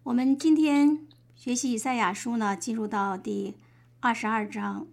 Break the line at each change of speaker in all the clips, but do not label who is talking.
我们今天学习以赛亚书呢，进入到第22章，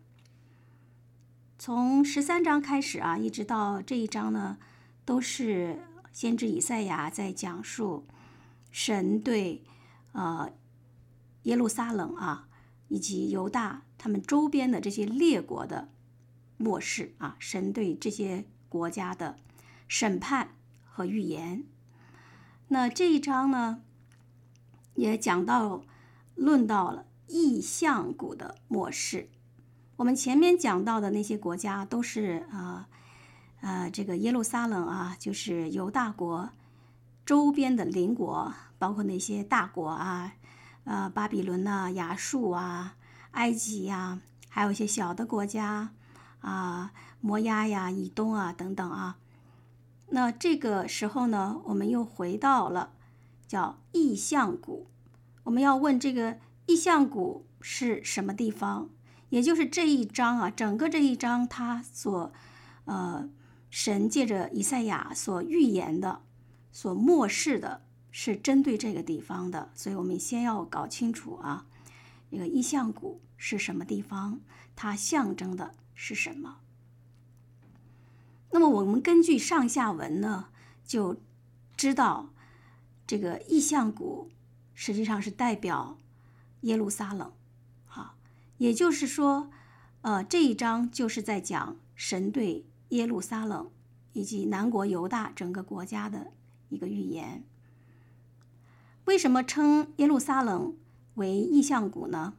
从13章开始啊，一直到这一章呢，都是先知以赛亚在讲述神对耶路撒冷啊以及犹大他们周边的这些列国的末世啊，神对这些国家的审判和预言。那这一章呢，也论到了异象谷的末世。我们前面讲到的那些国家都是这个耶路撒冷啊，就是犹大国周边的邻国，包括那些大国啊，巴比伦啊、亚述啊、埃及呀，还有一些小的国家啊，摩押呀、以东啊等等啊。那这个时候呢，我们又回到了叫异象谷。我们要问这个异象谷是什么地方，也就是这一章啊，整个这一章它所神借着以赛亚所预言的、所默示的，是针对这个地方的。所以我们先要搞清楚啊，这个异象谷是什么地方，它象征的是什么。那么我们根据上下文呢，就知道这个异象谷实际上是代表耶路撒冷啊，也就是说，这一章就是在讲神对耶路撒冷以及南国犹大整个国家的一个预言。为什么称耶路撒冷为异象谷呢？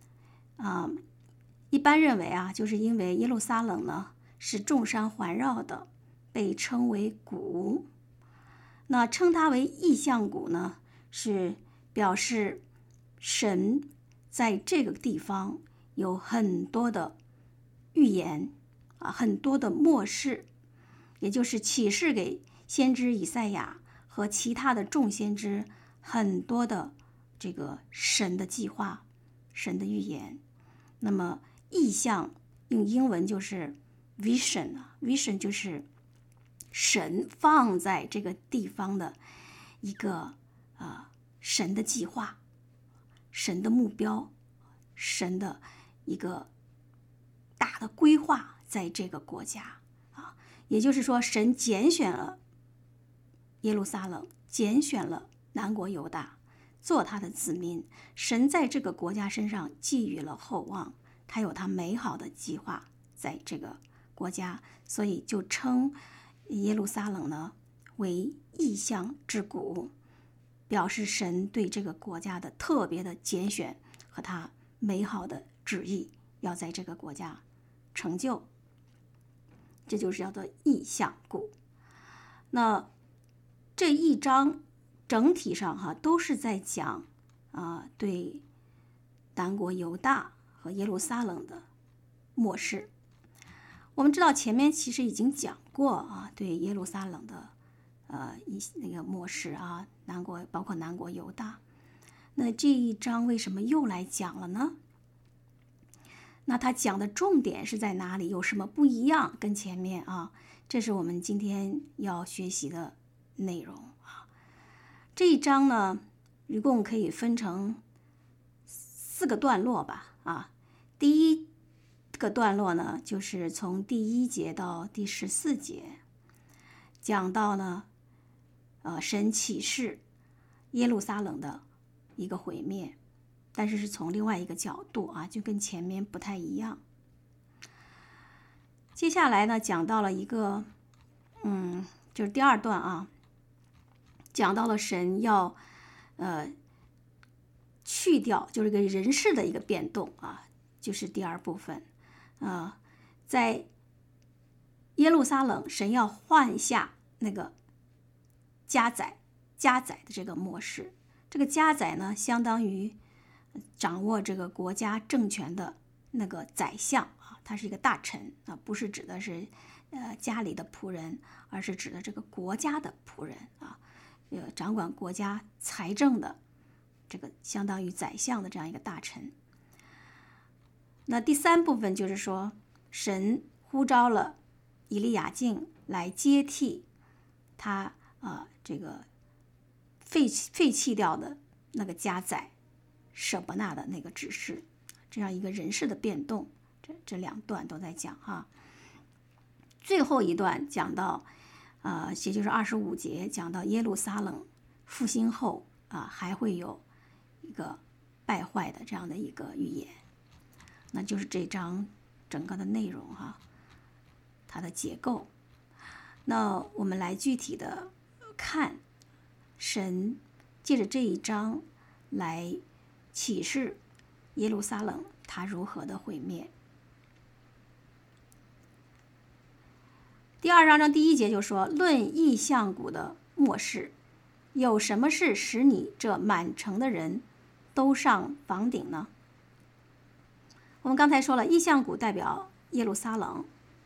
一般认为啊，就是因为耶路撒冷呢是众山环绕的，被称为谷。那称它为异象谷呢，是表示神在这个地方有很多的预言啊，很多的默示，也就是启示给先知以赛亚和其他的众先知很多的这个神的计划、神的预言。那么异象用英文就是 vision 啊 ，vision 就是神放在这个地方的一个神的计划、神的目标、神的一个大的规划在这个国家啊。也就是说，神拣选了耶路撒冷，拣选了南国犹大做他的子民。神在这个国家身上寄予了厚望，他有他美好的计划在这个国家，所以就称耶路撒冷呢为异象之谷，表示神对这个国家的特别的拣选和他美好的旨意要在这个国家成就，这就是叫做异象谷。那这一章整体上都是在讲对南国犹大和耶路撒冷的末世。我们知道前面其实已经讲过啊，对耶路撒冷的那个末世啊，包括南国犹大。那这一章为什么又来讲了呢？那他讲的重点是在哪里？有什么不一样？跟前面啊，这是我们今天要学习的内容啊。这一章呢，一共可以分成4个段落吧啊。第一个段落呢，就是从第1节到第14节，讲到呢，神启示耶路撒冷的一个毁灭，但是是从另外一个角度啊，就跟前面不太一样。接下来呢，讲到了一个，就是第2段啊，讲到了神要，去掉，就是个人事的一个变动啊，就是第2部分。在耶路撒冷，神要换下那个家宰的这个模式。这个家宰呢，相当于掌握这个国家政权的那个宰相啊，他是一个大臣啊，不是指的是家里的仆人，而是指的这个国家的仆人啊，掌管国家财政的这个相当于宰相的这样一个大臣。那第3部分就是说，神呼召了以利亚敬来接替他这个废弃掉的那个加载舍伯那的那个指示，这样一个人事的变动。这两段都在讲哈。最后一段讲到也就是25节，讲到耶路撒冷复兴后还会有一个败坏的这样的一个预言，那就是这章整个的内容哈，它的结构。那我们来具体的看神借着这一章来启示耶路撒冷它如何的毁灭。第2章第1节就说，论异象谷的末世，有什么事使你这满城的人都上房顶呢？我们刚才说了，异象谷代表耶路撒冷，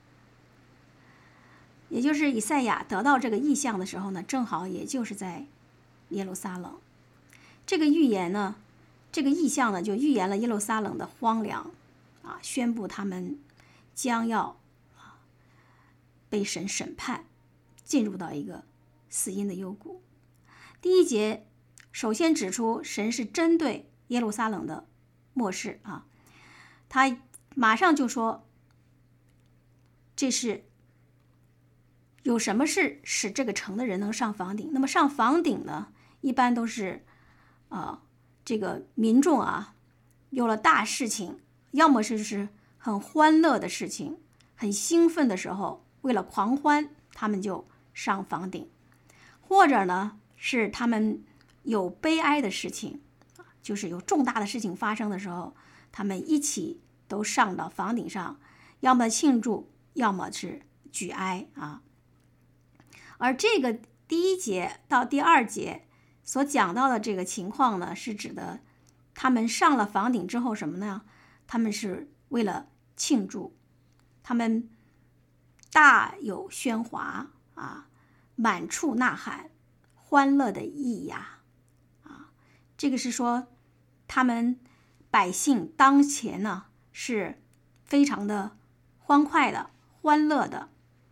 也就是以赛亚得到这个异象的时候呢，正好也就是在耶路撒冷。这个预言呢，这个异象呢，就预言了耶路撒冷的荒凉宣布他们将要被神审判，进入到一个死荫的幽谷。第1节首先指出神是针对耶路撒冷的末世他马上就说，这是有什么事使这个城的人能上房顶。那么上房顶呢，一般都是这个民众有了大事情，要么是很欢乐的事情，很兴奋的时候，为了狂欢，他们就上房顶；或者呢，是他们有悲哀的事情，就是有重大的事情发生的时候，他们一起都上到房顶上，要么庆祝，要么是举哀而这个第1节到第2节所讲到的这个情况呢，是指的他们上了房顶之后什么呢？他们是为了庆祝，他们大有喧哗满处呐喊，欢乐的意呀这个是说他们百姓当前呢是非常的欢快的、欢乐的。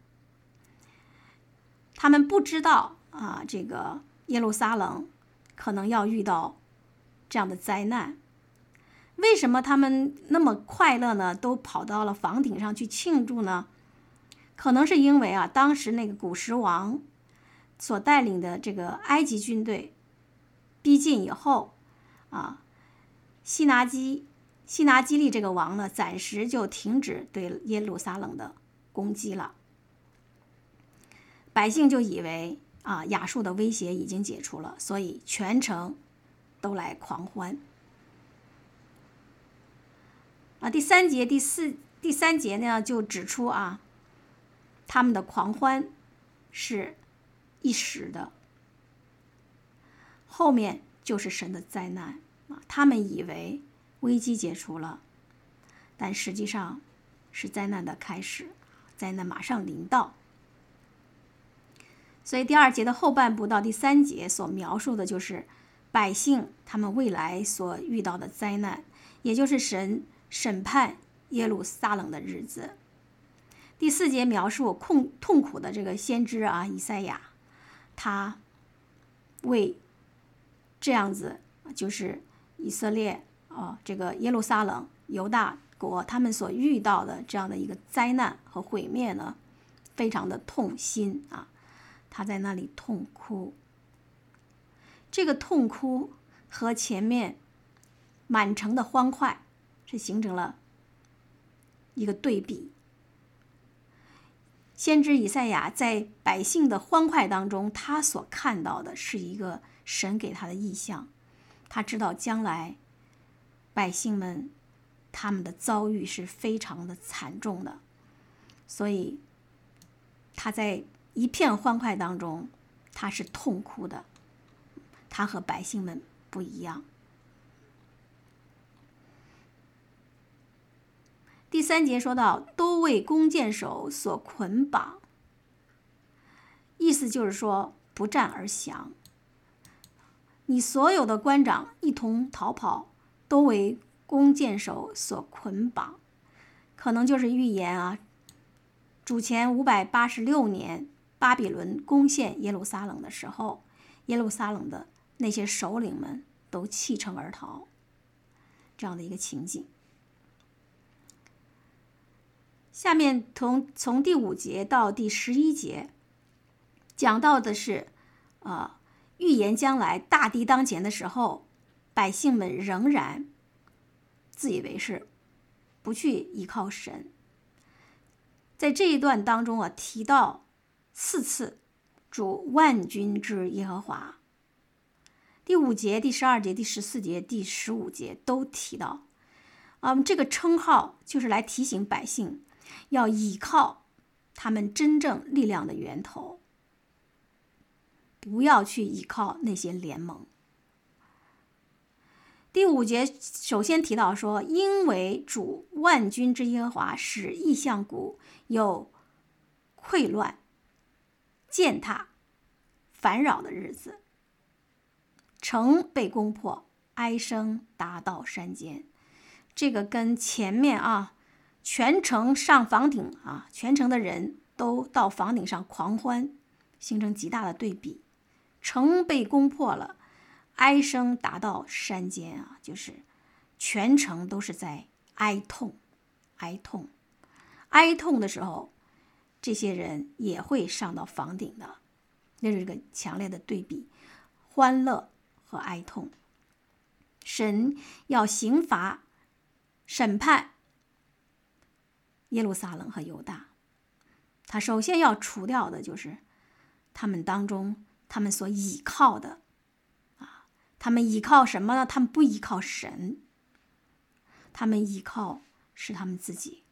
他们不知道这个耶路撒冷可能要遇到这样的灾难。为什么他们那么快乐呢？都跑到了房顶上去庆祝呢？可能是因为当时那个古时王所带领的这个埃及军队逼近以后西拿基利这个王呢，暂时就停止对耶路撒冷的攻击了。百姓就以为亚述的威胁已经解除了，所以全城都来狂欢第3节第3节呢就指出他们的狂欢是一时的，后面就是神的灾难他们以为危机解除了，但实际上是灾难的开始，灾难马上临到。所以第2节的后半部到第3节所描述的就是百姓他们未来所遇到的灾难，也就是神审判耶路撒冷的日子。第4节描述痛苦的这个先知以赛亚，他为这样子就是以色列这个耶路撒冷犹大国他们所遇到的这样的一个灾难和毁灭呢，非常的痛心他在那里痛哭。这个痛哭和前面满城的欢快是形成了一个对比。先知以赛亚在百姓的欢快当中，他所看到的是一个神给他的意象，他知道将来百姓们他们的遭遇是非常的惨重的，所以他在一片欢快当中他是痛哭的，他和百姓们不一样。第3节说到都为弓箭手所捆绑，意思就是说不战而降，你所有的官长一同逃跑，都为弓箭手所捆绑，可能就是预言主前586年巴比伦攻陷耶路撒冷的时候，耶路撒冷的那些首领们都弃城而逃，这样的一个情景。下面从第5节到第11节讲到的是预言将来大敌当前的时候，百姓们仍然自以为是，不去依靠神。在这一段当中提到4次主万军之耶和华。第5节、第12节、第14节、第15节都提到，这个称号就是来提醒百姓要依靠他们真正力量的源头，不要去依靠那些联盟。第5节首先提到说，因为主万军之耶和华使异象谷有溃乱、践踏、烦扰的日子，城被攻破，哀声达到山间。这个跟前面全城上房顶全城的人都到房顶上狂欢，形成极大的对比。城被攻破了，哀声达到山间就是全城都是在哀痛的时候，这些人也会上到房顶的。那是一个强烈的对比，欢乐和哀痛。神要刑罚审判耶路撒冷和犹大，他首先要除掉的就是他们当中他们所倚靠的他们依靠什么呢？他们不依靠神，他们依靠是他们自己。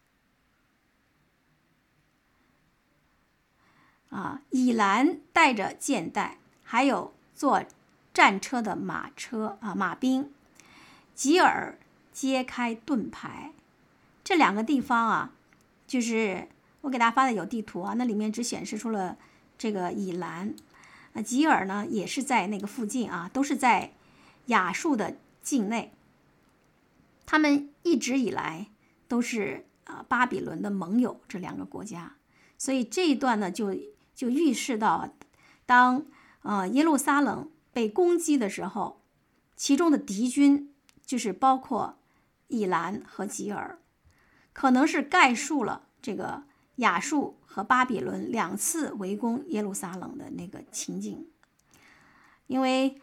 以兰带着箭袋，还有坐战车的马兵，吉尔揭开盾牌。这2个地方就是我给大家发的有地图那里面只显示出了这个以兰，吉尔呢也是在那个附近都是在亚述的境内。他们一直以来都是巴比伦的盟友，这2个国家。所以这一段呢就预示到，当耶路撒冷被攻击的时候，其中的敌军就是包括以兰和吉尔，可能是概述了这个亚述和巴比伦2次围攻耶路撒冷的那个情景。因为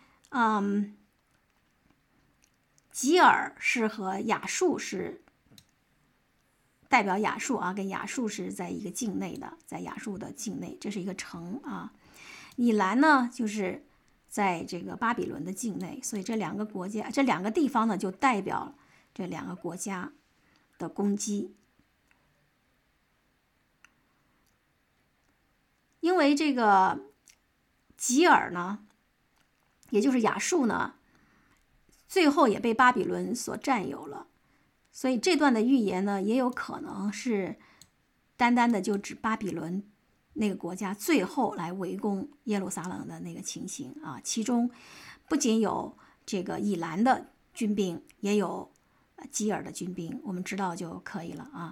吉尔是和亚述是代表亚述跟亚述是在一个境内的，在亚述的境内，这是一个城以兰呢就是在这个巴比伦的境内，所以这2个国家，这2个地方呢就代表这2个国家的攻击。因为这个吉尔呢，也就是亚述呢，最后也被巴比伦所占有了，所以这段的预言呢，也有可能是单单的就指巴比伦那个国家最后来围攻耶路撒冷的那个情形其中不仅有这个以兰的军兵，也有吉尔的军兵，我们知道就可以了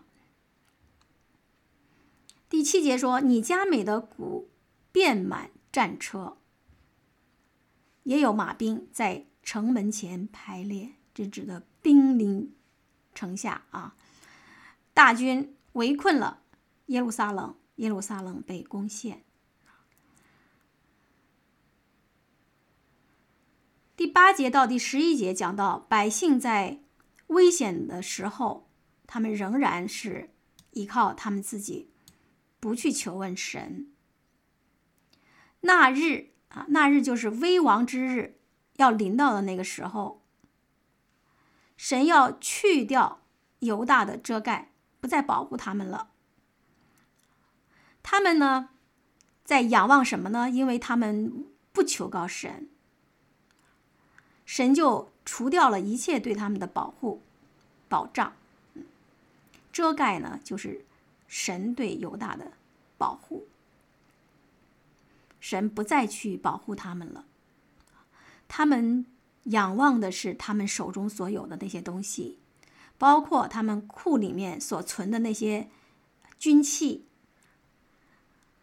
第7节说，你佳美的谷遍满战车，也有马兵在城门前排列，这指的兵临城下大军围困了耶路撒冷，耶路撒冷被攻陷。第8节到第11节讲到百姓在危险的时候，他们仍然是依靠他们自己，不去求问神。那日就是危亡之日要临到的那个时候，神要去掉犹大的遮盖，不再保护他们了。他们呢在仰望什么呢？因为他们不求告神，神就除掉了一切对他们的保护保障。遮盖呢就是神对犹大的保护，神不再去保护他们了。他们仰望的是他们手中所有的那些东西，包括他们库里面所存的那些军器，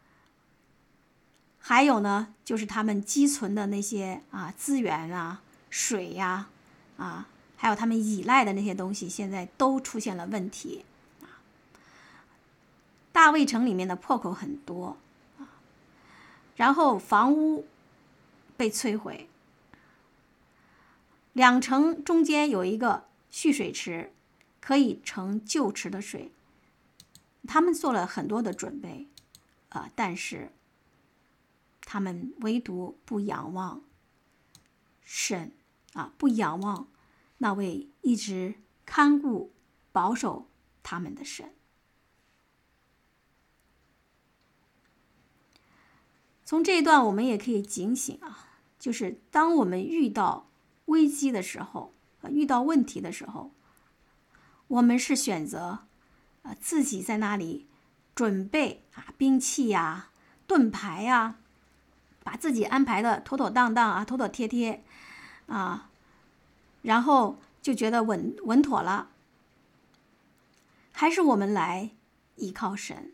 还有呢就是他们积存的那些资源水呀，还有他们依赖的那些东西，现在都出现了问题。大卫城里面的破口很多，然后房屋被摧毁，两城中间有一个蓄水池，可以盛旧池的水。他们做了很多的准备，但是他们唯独不仰望神，不仰望那位一直看顾保守他们的神。从这一段我们也可以警醒就是当我们遇到危机的时候，遇到问题的时候，我们是选择自己在那里准备兵器呀、盾牌呀，把自己安排的妥妥当当妥妥帖帖然后就觉得稳妥了，还是我们来依靠神？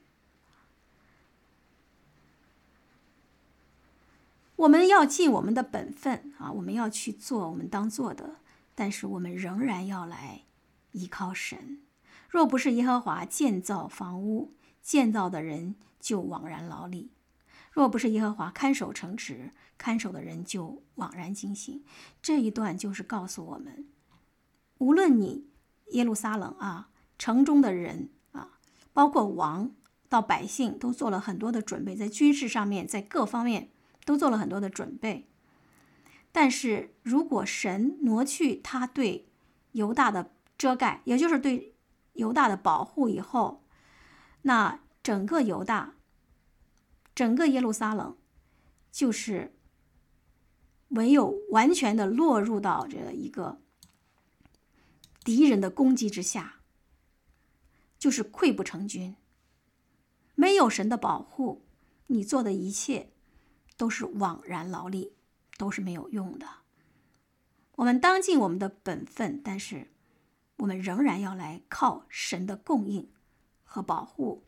我们要尽我们的本分我们要去做我们当做的，但是我们仍然要来依靠神。若不是耶和华建造房屋，建造的人就枉然劳力；若不是耶和华看守城池，看守的人就枉然惊醒。这一段就是告诉我们，无论你耶路撒冷城中的人包括王到百姓都做了很多的准备，在军事上面，在各方面都做了很多的准备。但是如果神挪去他对犹大的遮盖，也就是对犹大的保护以后，那整个犹大，整个耶路撒冷就是唯有完全的落入到这一个敌人的攻击之下，就是溃不成军。没有神的保护，你做的一切都是枉然劳力，都是没有用的。我们当尽我们的本分，但是我们仍然要来靠神的供应和保护。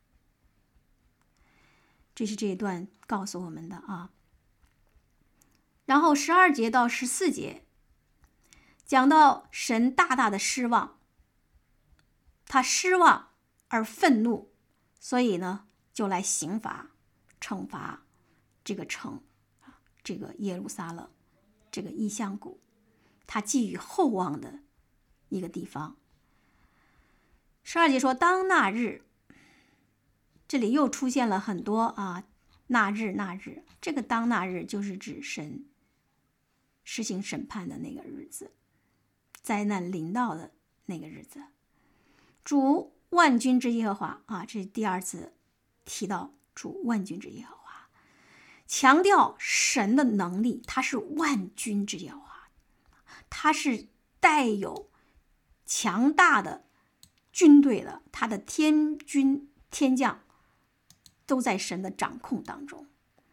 这是这一段告诉我们的然后12节到14节讲到神大大的失望，他失望而愤怒，所以呢就来刑罚惩罚这个城，这个耶路撒冷，这个异象谷，他寄予厚望的一个地方。12节说当那日，这里又出现了很多那日，这个当那日就是指神实行审判的那个日子，灾难临到的那个日子。主万军之耶和华这是第二次提到主万军之耶和华，强调神的能力，他是万军之耶和华，他是带有强大的军队的，他的天军天将都在神的掌控当中。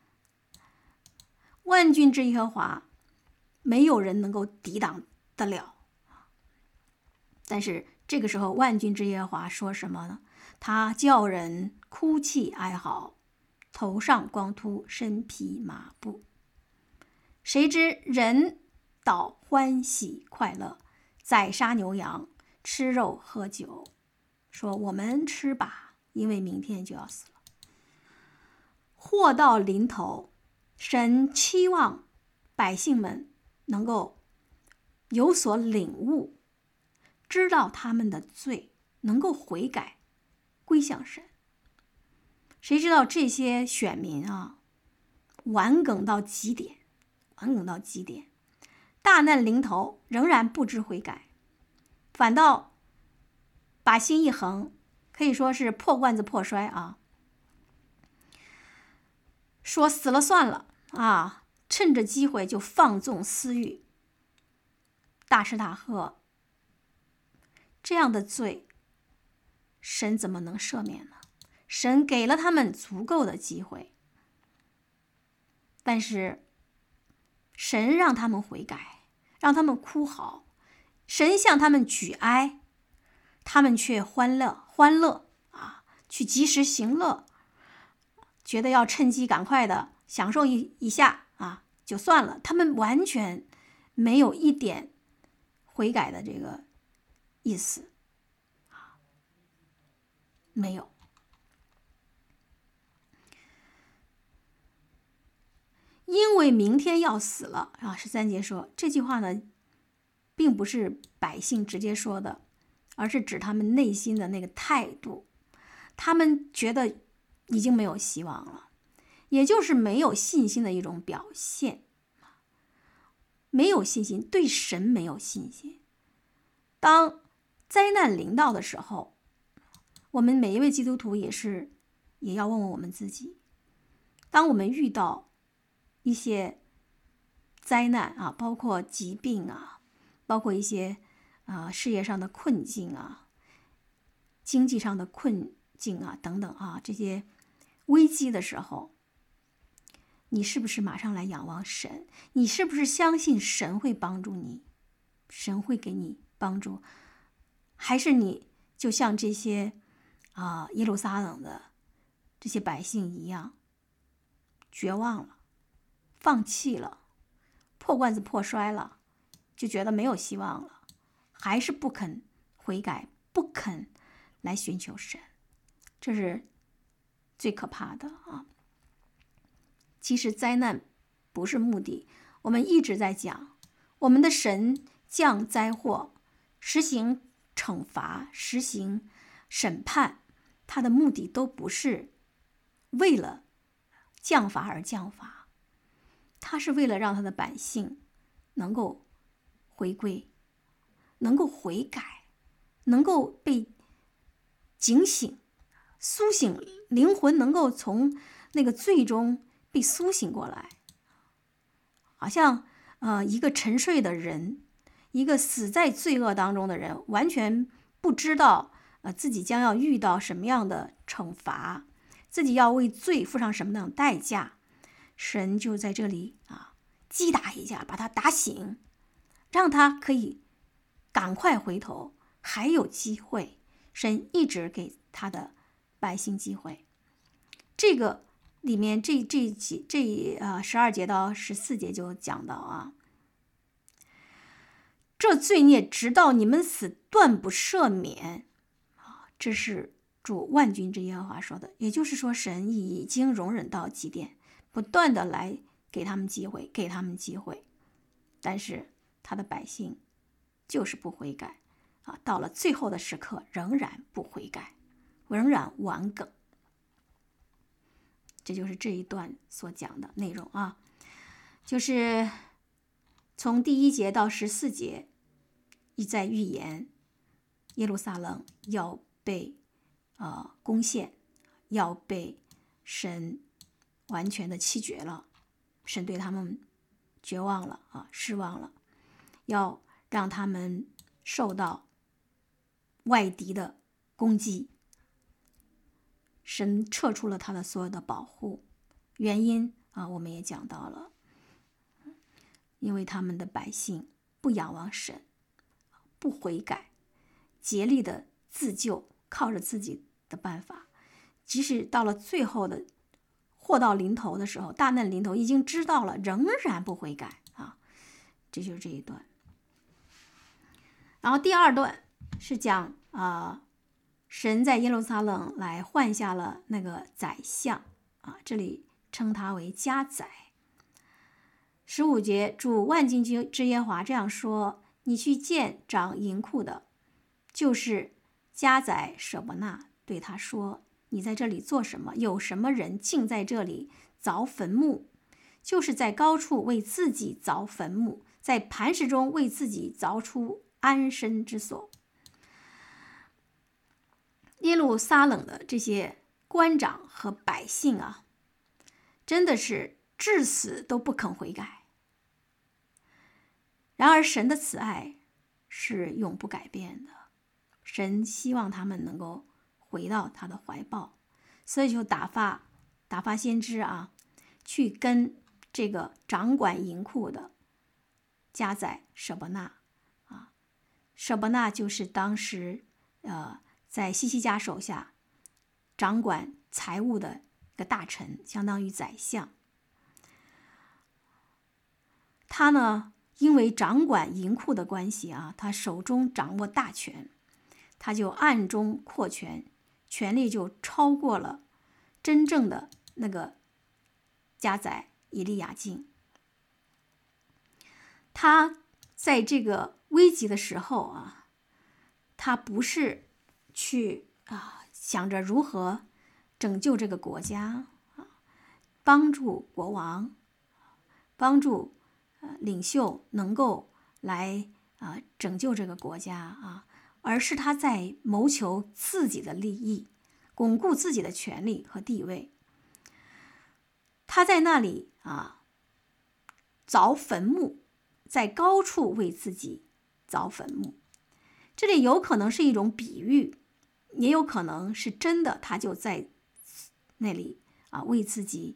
万军之耶和华没有人能够抵挡得了。但是这个时候万军之耶和华说什么呢？他叫人哭泣哀嚎，头上光秃，身披麻布。谁知人倒欢喜快乐，宰杀牛羊，吃肉喝酒，说我们吃吧，因为明天就要死了。祸到临头，神期望百姓们能够有所领悟，知道他们的罪，能够悔改归向神。谁知道这些选民顽梗到极点，大难临头仍然不知悔改，反倒把心一横，可以说是破罐子破摔说死了算了趁着机会就放纵私欲，大吃大喝。这样的罪，神怎么能赦免呢？神给了他们足够的机会，但是神让他们悔改，让他们哭嚎，神向他们举哀，他们却欢乐去及时行乐，觉得要趁机赶快的享受一下就算了。他们完全没有一点悔改的这个意思，没有。因为明天要死了啊，13节说这句话呢，并不是百姓直接说的，而是指他们内心的那个态度。他们觉得已经没有希望了，也就是没有信心的一种表现。没有信心，对神没有信心。当灾难临到的时候，我们每一位基督徒也要问问我们自己，当我们遇到一些灾难啊，包括疾病啊，包括一些事业上的困境啊，经济上的困境啊等等啊，这些危机的时候，你是不是马上来仰望神？你是不是相信神会帮助你？神会给你帮助？还是你就像这些耶路撒冷的这些百姓一样，绝望了，放弃了，破罐子破摔了，就觉得没有希望了，还是不肯悔改，不肯来寻求神？这是最可怕的啊！其实灾难不是目的，我们一直在讲，我们的神降灾祸，实行惩罚，实行审判，他的目的都不是为了降罚而降罚，他是为了让他的百姓能够回归，能够悔改，能够被警醒、苏醒，灵魂能够从那个罪中被苏醒过来。好像一个沉睡的人，一个死在罪恶当中的人，完全不知道自己将要遇到什么样的惩罚，自己要为罪付上什么样的代价。神就在这里击打一下，把他打醒，让他可以赶快回头，还有机会。神一直给他的百姓机会。这个里面这12节到14节就讲到这罪孽直到你们死断不赦免这是主万军之耶和华说的。也就是说，神已经容忍到极点，不断的来给他们机会，给他们机会，但是他的百姓就是不悔改到了最后的时刻仍然不悔改，仍然顽梗。这就是这一段所讲的内容就是从第1节到14节一再预言耶路撒冷要被攻陷，要被神完全的弃绝了，神对他们绝望了失望了，要让他们受到外敌的攻击。神撤出了他的所有的保护，原因我们也讲到了，因为他们的百姓不仰望神，不悔改，竭力的自救，靠着自己的办法，即使到了最后的祸到临头的时候，大难临头，已经知道了，仍然不悔改这就是这一段。然后第2段是讲神在耶路撒冷来换下了那个宰相这里称他为家宰。15节，主万军之耶和华这样说：你去见掌银库的，就是家宰舍伯那，对他说：你在这里做什么？有什么人竟在这里凿坟墓？就是在高处为自己凿坟墓，在磐石中为自己凿出安身之所。耶路撒冷的这些官长和百姓真的是至死都不肯悔改。然而神的慈爱是永不改变的，神希望他们能够回到他的怀抱，所以就打发先知去跟这个掌管银库的家宰舍伯那舍伯那就是当时在西西家手下掌管财务的一个大臣，相当于宰相。他呢因为掌管银库的关系啊，他手中掌握大权，他就暗中扩权，权力就超过了真正的那个家宰以利亚敬。他在这个危急的时候啊，他不是去想着如何拯救这个国家帮助国王，帮助领袖能够来拯救这个国家而是他在谋求自己的利益，巩固自己的权利和地位。他在那里凿坟墓，在高处为自己凿坟墓。这里有可能是一种比喻，也有可能是真的，他就在那里为自己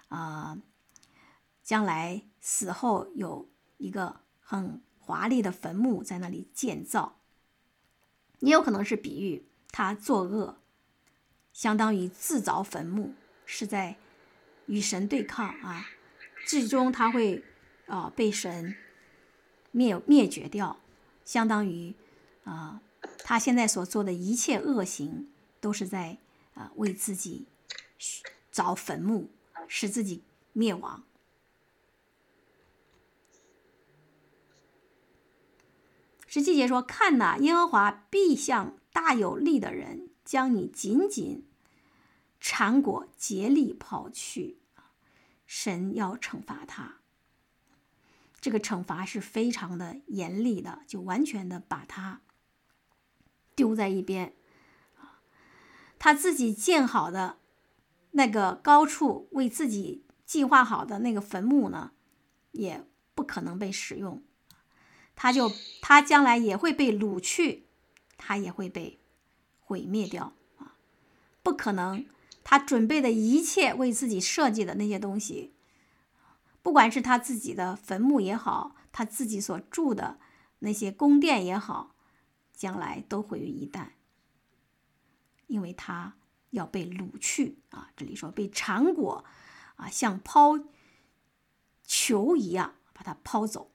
将来死后有一个很华丽的坟墓在那里建造。也有可能是比喻他作恶，相当于自凿坟墓，是在与神对抗最终他会被神灭绝掉，相当于他现在所做的一切恶行都是在为自己凿坟墓，使自己灭亡。17节说，看哪，耶和华必向大有力的人将你紧紧缠裹，竭力抛去。神要惩罚他，这个惩罚是非常的严厉的，就完全的把他丢在一边。他自己建好的那个高处，为自己计划好的那个坟墓呢，也不可能被使用。他将来也会被掳去，他也会被毁灭掉不可能。他准备的一切为自己设计的那些东西，不管是他自己的坟墓也好，他自己所住的那些宫殿也好，将来都毁于一旦，因为他要被掳去这里说被缠裹像抛球一样把他抛走。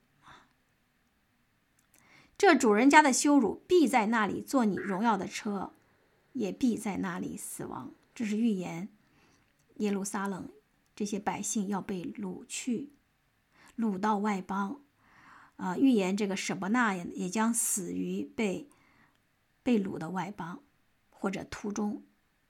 这主人家的羞辱必在那里坐你荣耀的车，也必在那里死亡。这是预言耶路撒冷这些百姓要被掳去，掳到外邦预言这个舍伯那也将死于被掳的外邦或者途中。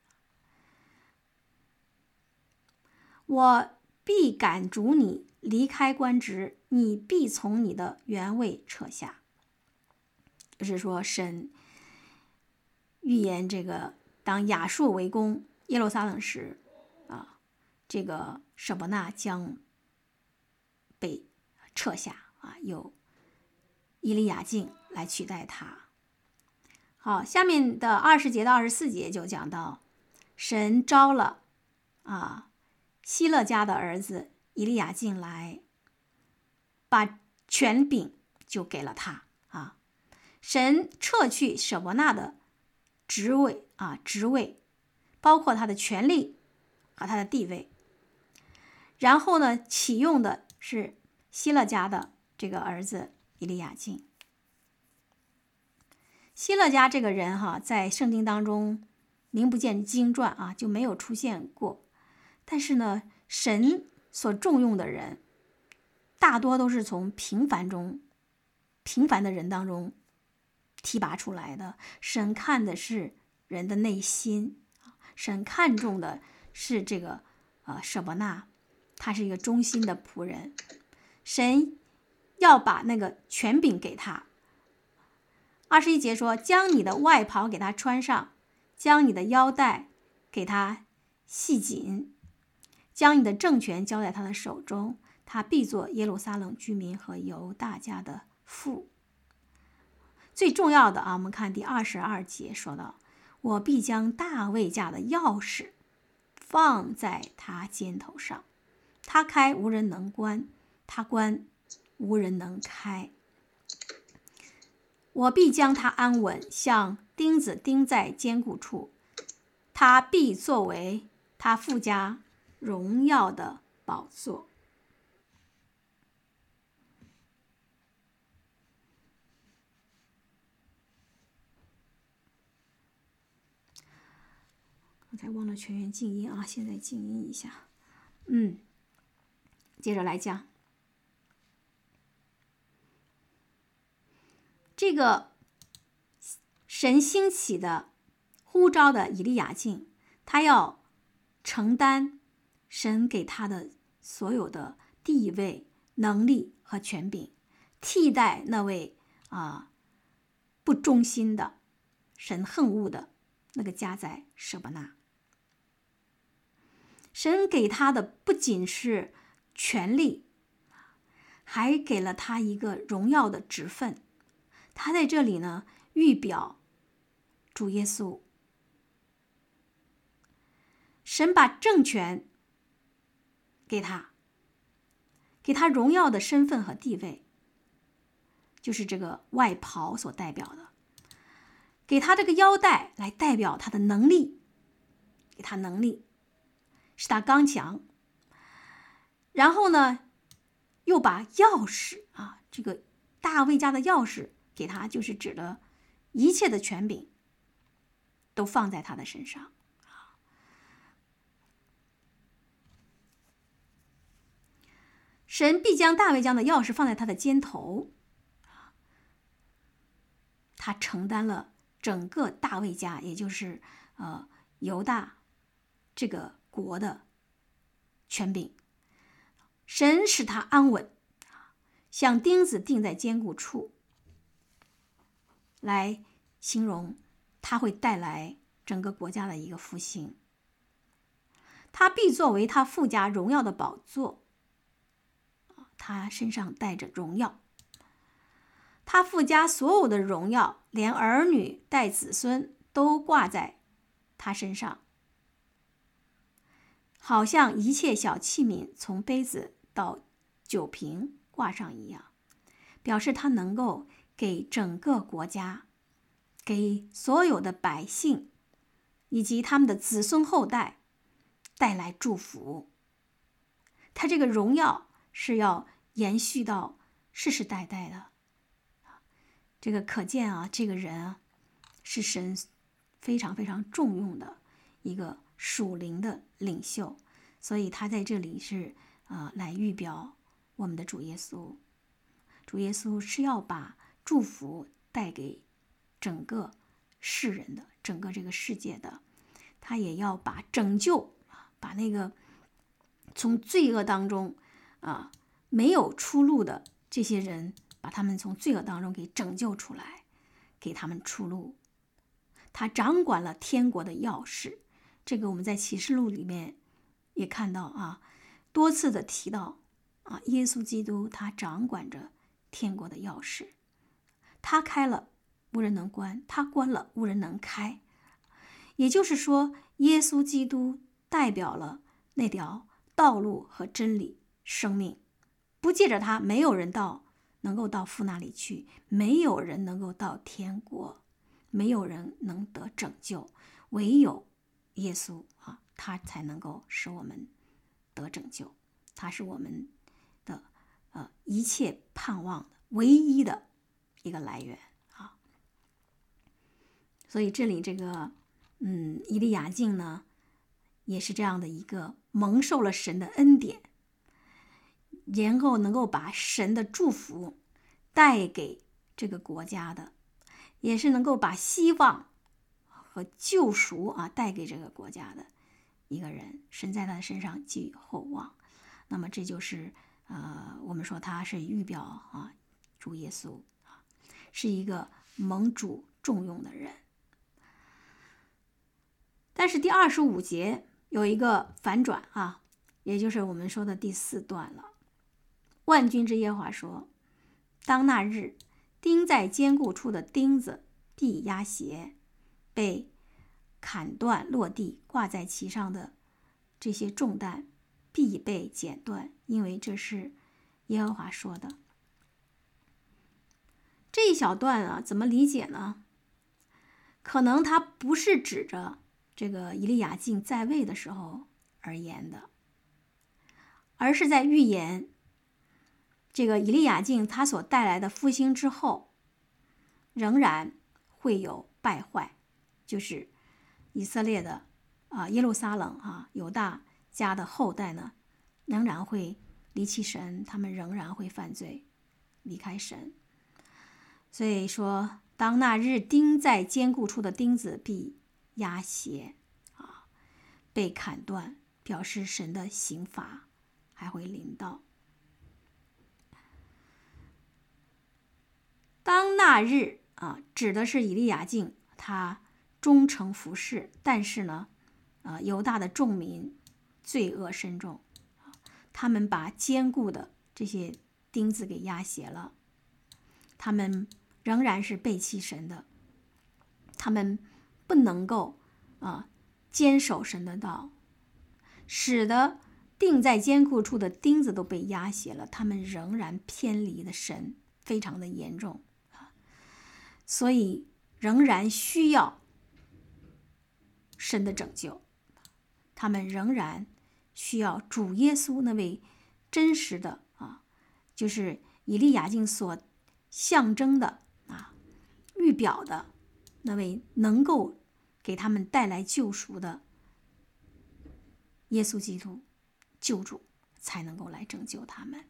我必赶逐你离开官职，你必从你的原位撤下。就是说神预言这个当亚述围攻耶路撒冷时这个舍伯那将被撤下由以利亚敬来取代他。好，下面的20节到24节就讲到神招了希勒家的儿子以利亚敬来，把权柄就给了他神撤去舍伯那的职位包括他的权力和他的地位，然后呢启用的是希勒家的这个儿子以利亚敬。希勒家这个人在圣经当中名不见经传就没有出现过，但是呢神所重用的人大多都是从平凡的人当中提拔出来的。神看的是人的内心，神看重的是这个舍伯那，他是一个忠心的仆人，神要把那个权柄给他。21节说，将你的外袍给他穿上，将你的腰带给他系紧，将你的政权交在他的手中，他必做耶路撒冷居民和犹大家的父。最重要的我们看第22节说到，我必将大卫家的钥匙放在他肩头上，他开无人能关，他关无人能开。我必将他安稳，像钉子钉在坚固处，他必作为他父家荣耀的宝座。 才忘了全员静音啊，现在静音一下。接着来讲这个神兴起的呼召的以利亚敬，他要承担神给他的所有的地位、能力和权柄，替代那位不忠心的、神恨恶的那个家宰舍伯那。神给他的不仅是权力，还给了他一个荣耀的职分。他在这里呢，预表主耶稣。神把政权给他，给他荣耀的身份和地位，就是这个外袍所代表的，给他这个腰带来代表他的能力，给他能力，使他刚强。然后呢，又把钥匙这个大卫家的钥匙给他，就是指的一切的权柄都放在他的身上。神必将大卫家的钥匙放在他的肩头，他承担了整个大卫家，也就是犹大这个国的权柄。神使他安稳，像钉子钉在坚固处，来形容他会带来整个国家的一个复兴。他必作为他父家荣耀的宝座，他身上带着荣耀，他父家所有的荣耀，连儿女带子孙都挂在他身上，好像一切小器皿从杯子到酒瓶挂上一样，表示他能够给整个国家，给所有的百姓以及他们的子孙后代带来祝福。他这个荣耀是要延续到世世代代的。这个可见这个人是神非常非常重用的一个属灵的领袖，所以他在这里是来预表我们的主耶稣。主耶稣是要把祝福带给整个世人的，整个这个世界的，他也要把拯救，把那个从罪恶当中没有出路的这些人，把他们从罪恶当中给拯救出来，给他们出路。他掌管了天国的钥匙，这个我们在启示录里面也看到多次的提到耶稣基督他掌管着天国的钥匙，他开了无人能关，他关了无人能开。也就是说，耶稣基督代表了那条道路和真理生命，不借着他，没有人能够到父那里去，没有人能够到天国，没有人能得拯救，唯有耶稣他才能够使我们得拯救，他是我们的一切盼望的唯一的一个来源所以这里这个以利亚敬呢，也是这样的一个蒙受了神的恩典，然后能够把神的祝福带给这个国家的，也是能够把希望和救赎带给这个国家的一个人。神在他的身上寄予厚望，那么这就是我们说他是预表主耶稣是一个蒙主重用的人。但是第25节有一个反转也就是我们说的第4段了。万军之耶和华说，当那日，钉在坚固处的钉子必压斜，被砍断落地挂在其上的这些重担必被剪断，因为这是耶和华说的。这一小段怎么理解呢？可能它不是指着这个以利亚敬在位的时候而言的，而是在预言这个以利亚敬他所带来的复兴之后，仍然会有败坏，就是以色列的耶路撒冷犹大家的后代呢，仍然会离弃神，他们仍然会犯罪，离开神。所以说，当那日钉在坚固处的钉子必压斜被砍断，表示神的刑罚还会临到。当那日指的是以利亚敬，他忠诚服侍，但是呢，犹大的众民罪恶深重，他们把坚固的这些钉子给压斜了，他们仍然是背弃神的，他们不能够坚守神的道，使得钉在坚固处的钉子都被压斜了，他们仍然偏离了神，非常的严重，所以仍然需要神的拯救，他们仍然需要主耶稣那位真实的就是以利亚敬所象征的预表的那位能够给他们带来救赎的耶稣基督救主，才能够来拯救他们。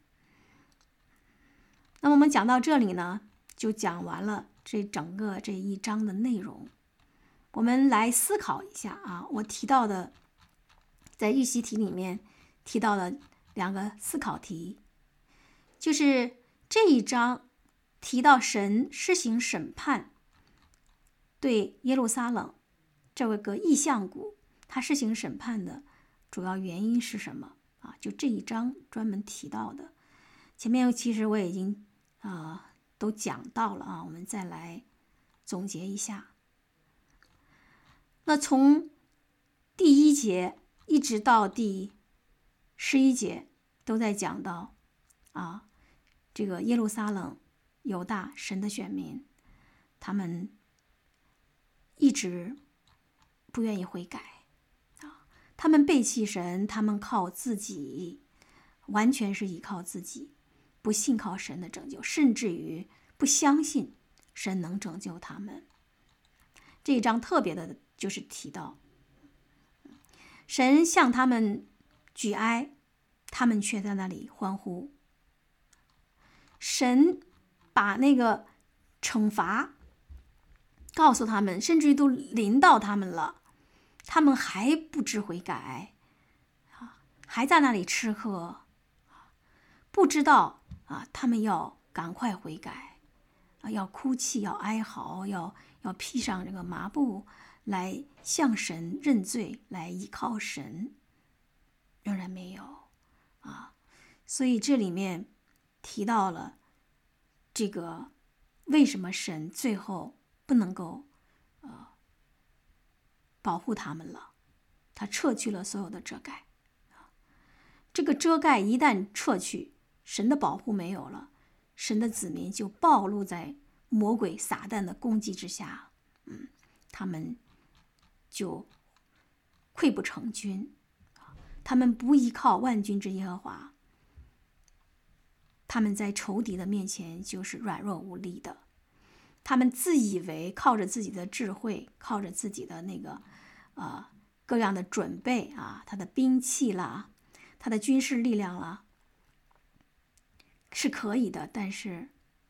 那么我们讲到这里呢，就讲完了整个这一章的内容。我们来思考一下我提到的在预习题里面提到的2个思考题，就是这一章提到神施行审判，对耶路撒冷这个异象谷，他施行审判的主要原因是什么就这一章专门提到的。前面其实我已经都讲到了我们再来总结一下。那从第1节一直到第11节都在讲到这个耶路撒冷犹大神的选民，他们一直不愿意悔改他们背弃神，他们靠自己，完全是依靠自己，不信靠神的拯救，甚至于不相信神能拯救他们。这一章特别的就是提到神向他们举哀，他们却在那里欢呼。神把那个惩罚告诉他们，甚至于都临到他们了，他们还不知悔改还在那里吃喝，不知道他们要赶快悔改要哭泣，要哀嚎，要披上这个麻布来向神认罪，来依靠神，仍然没有所以这里面提到了这个为什么神最后不能够保护他们了，他撤去了所有的遮盖这个遮盖一旦撤去，神的保护没有了，神的子民就暴露在魔鬼撒旦的攻击之下他们就溃不成军，他们不依靠万军之耶和华，他们在仇敌的面前就是软弱无力的，他们自以为靠着自己的智慧，靠着自己的那个各样的准备他的兵器啦，他的军事力量啦是可以的，但是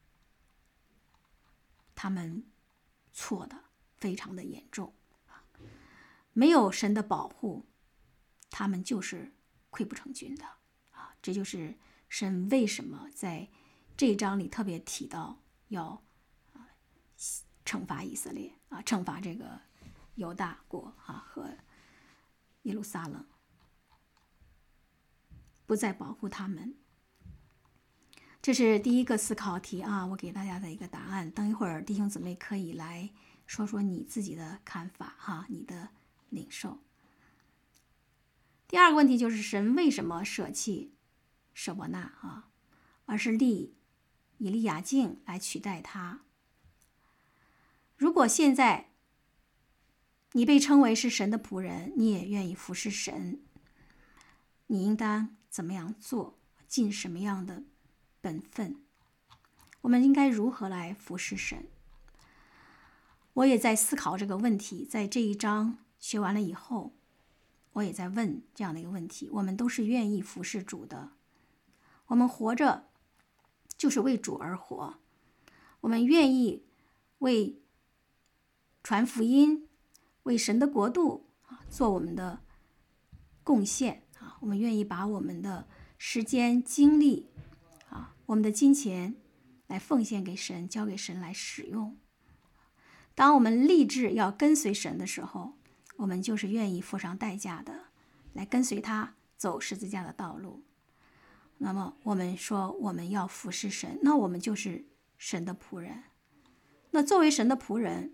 他们错的非常的严重，没有神的保护，他们就是溃不成军的这就是神为什么在这一章里特别提到要惩罚以色列惩罚这个犹大国和耶路撒冷，不再保护他们。这是第一个思考题我给大家的一个答案。等一会儿弟兄姊妹可以来说说你自己的看法你的领受。第二个问题就是神为什么舍弃舍伯那而是立以利亚敬来取代他？如果现在你被称为是神的仆人，你也愿意服侍神，你应当怎么样做，尽什么样的本分？我们应该如何来服侍神？我也在思考这个问题，在这一章学完了以后， 我也在问这样的一个问题：我们都是愿意服侍主的，我们活着就是为主而活，我们愿意为传福音、为神的国度做我们的贡献啊！我们愿意把我们的时间、精力我们的金钱来奉献给神，交给神来使用。当我们立志要跟随神的时候，我们就是愿意付上代价的，来跟随他走十字架的道路。那么我们说我们要服侍神，那我们就是神的仆人。那作为神的仆人，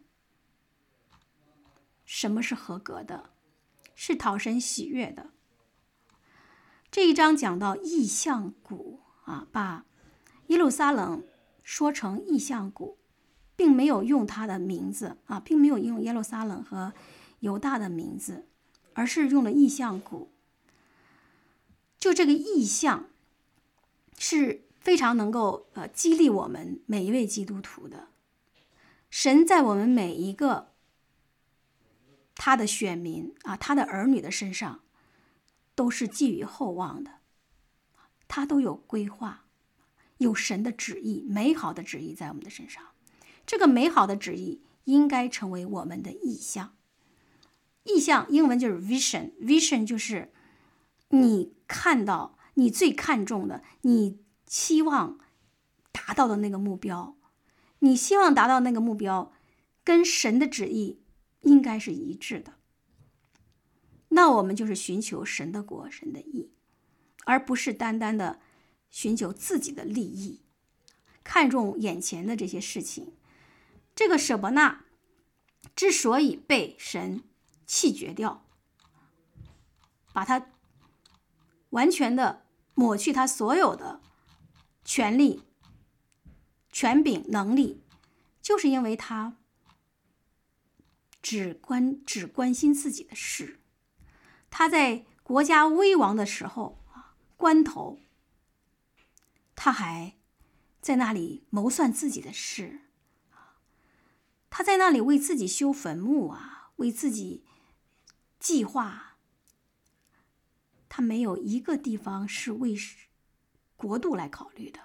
什么是合格的？是讨神喜悦的。这一章讲到异象谷把耶路撒冷说成异象谷，并没有用它的名字并没有用耶路撒冷和犹大的名字，而是用了异象谷。就这个异象是非常能够激励我们每一位基督徒的。神在我们每一个他的选民他的儿女的身上都是寄予厚望的，他都有规划，有神的旨意，美好的旨意在我们的身上。这个美好的旨意应该成为我们的意象。意象英文就是 vision 就是你看到你最看重的，你期望达到的那个目标，你希望达到那个目标跟神的旨意应该是一致的。那我们就是寻求神的国、神的义，而不是单单的寻求自己的利益，看重眼前的这些事情。这个舍伯那之所以被神弃绝掉，把他完全的抹去他所有的权利、权柄、能力，就是因为他只关心自己的事。他在国家危亡的时候关头，他还在那里谋算自己的事，他在那里为自己修坟墓为自己计划。他没有一个地方是为国度来考虑的，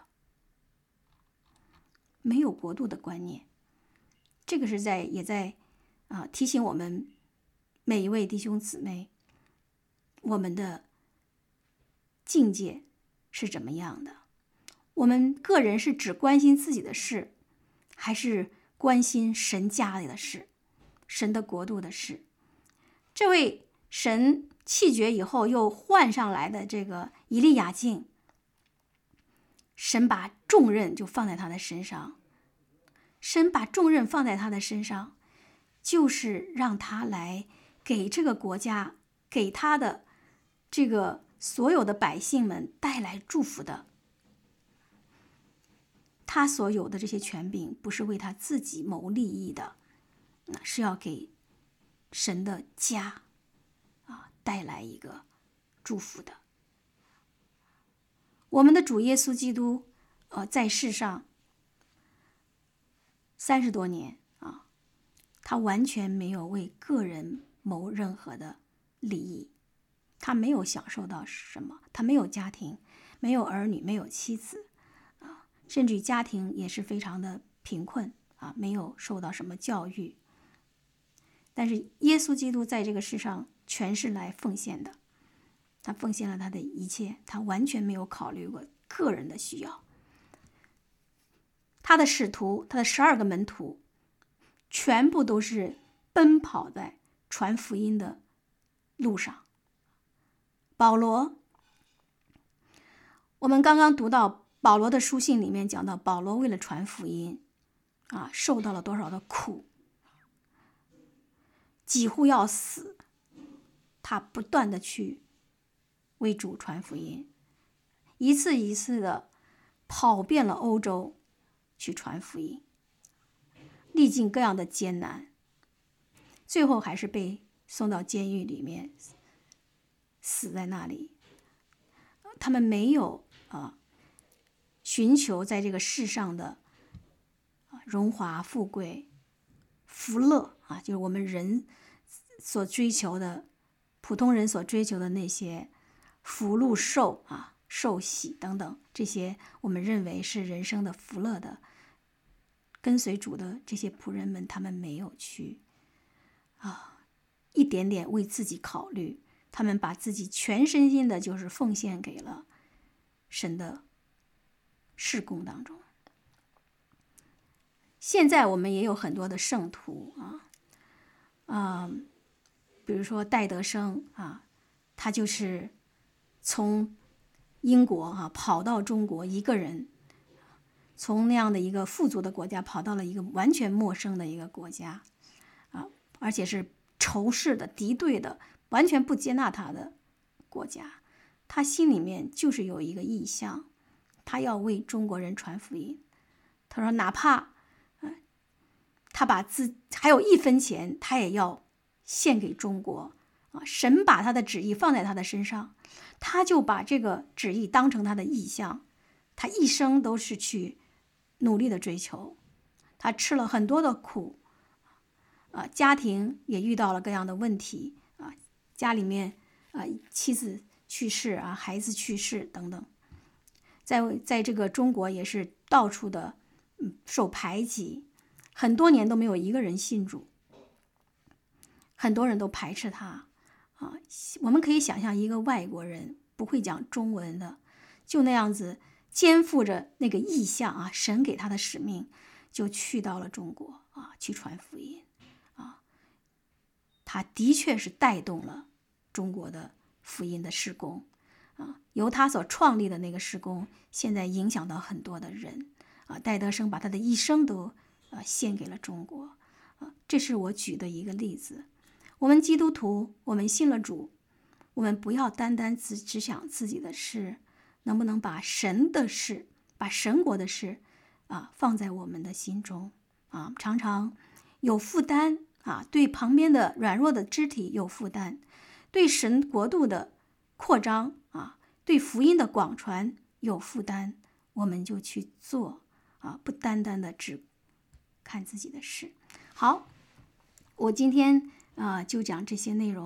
没有国度的观念。这个是也在提醒我们每一位弟兄姊妹，我们的境界是怎么样的？我们个人是只关心自己的事，还是关心神家里的事，神的国度的事？这位神弃绝以后又换上来的这个以利亚敬，神把重任就放在他的身上。神把重任放在他的身上，就是让他来给这个国家，给他的这个所有的百姓们带来祝福的。他所有的这些权柄不是为他自己谋利益的，是要给神的家带来一个祝福的。我们的主耶稣基督在世上30多年他完全没有为个人谋任何的利益，他没有享受到什么，他没有家庭，没有儿女，没有妻子甚至于家庭也是非常的贫困没有受到什么教育。但是耶稣基督在这个世上全是来奉献的，他奉献了他的一切，他完全没有考虑过个人的需要。他的使徒，他的12个门徒，全部都是奔跑在传福音的路上。保罗，我们刚刚读到保罗的书信里面讲到，保罗为了传福音受到了多少的苦，几乎要死，他不断的去为主传福音，一次一次的跑遍了欧洲去传福音，历尽各样的艰难，最后还是被送到监狱里面死在那里。他们没有寻求在这个世上的荣华富贵福乐就是我们人所追求的普通人所追求的那些福禄寿啊、寿喜等等，这些我们认为是人生的福乐的，跟随主的这些仆人们，他们没有去一点点为自己考虑，他们把自己全身心的就是奉献给了神的事工当中。现在我们也有很多的圣徒比如说戴德生他就是从英国跑到中国，一个人从那样的一个富足的国家跑到了一个完全陌生的一个国家而且是仇视的、敌对的、完全不接纳他的国家。他心里面就是有一个意向，他要为中国人传福音。他说哪怕他把还有1分钱，他也要献给中国神把他的旨意放在他的身上，他就把这个旨意当成他的意向，他一生都是去努力的追求。他吃了很多的苦家庭也遇到了各样的问题家里面妻子去世孩子去世等等，在这个中国也是到处的受排挤，很多年都没有一个人信主，很多人都排斥他我们可以想象一个外国人不会讲中文的，就那样子肩负着那个意向神给他的使命，就去到了中国去传福音他的确是带动了中国的福音的事工由他所创立的那个事工，现在影响到很多的人戴德生把他的一生都献给了中国这是我举的一个例子。我们基督徒，我们信了主，我们不要单单只想自己的事，能不能把神的事、把神国的事放在我们的心中常常有负担对旁边的软弱的肢体有负担，对神国度的扩张对福音的广传有负担，我们就去做不单单的只看自己的事。好，我今天就讲这些内容。